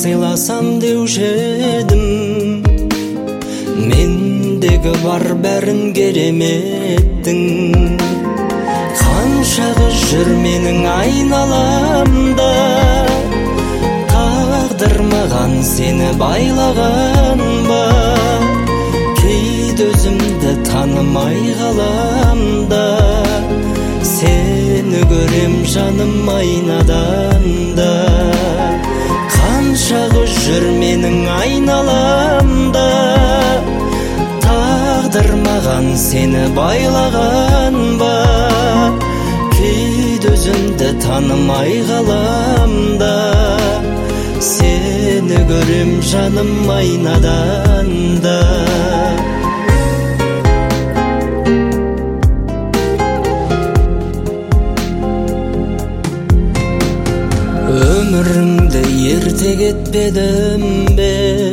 сыйласам деуші едім. Мендегі бар бәрін кереметтің. Қанша қыз жүр менің айналамда, тағдыр маған сені байлаған ба? Кейде өзімді танымай қаламда, сені көрем жаным айнадан да. Қанша қыз жүр менің айналамда, тағдыр маған сені байлаған ба? Кейде өзімді танымай қаламда, сені көрем жаным айнадан да. Өміріңді ерте кетпедім бе?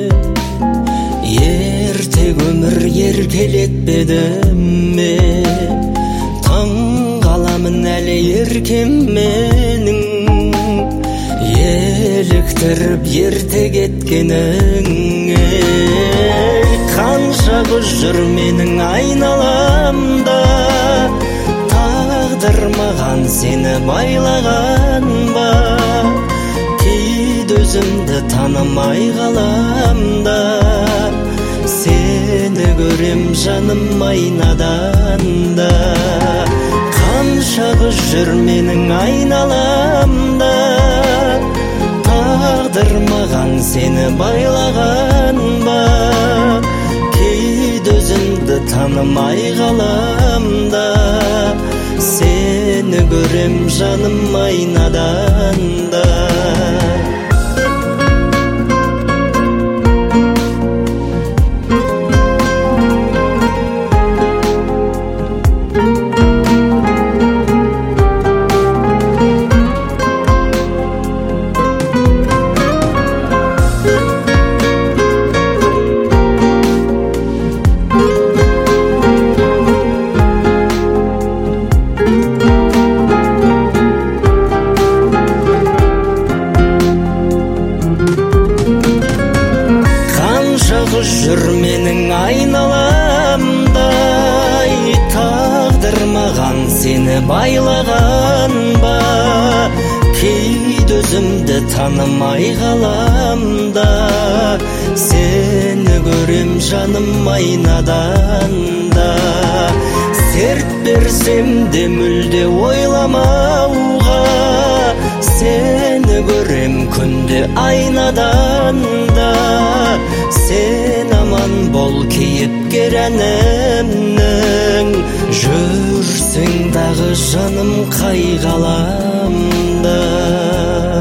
Ертек өмір еркелетпедім бе? Таң қаламын әлі еркем менің, еліктіріп ерте кеткеніңе. Қанша қыз жүр менің айналамда, тағдыр маған сені байлаған ба? Кейде өзімді танымай қаламда, сені көрем жаным айнадан да. Қанша қыз жүр менің айналамда, тағдыр маған сені байлаған ба? Кейде өзімді танымай қаламда, сені көрем жаным айнадан да. Қыз жүр менің айналамда, тағдыр маған сені байлаған ба? Кейде өзімді танымай қаламда, сені көрем жаным айнадан да. Серт берсем де мүлде ойламауға, сені көрем күнде айнадан да. Сен аман бол кейіпкер әнімнің, жүрсең дағы жаным қай ғаламда.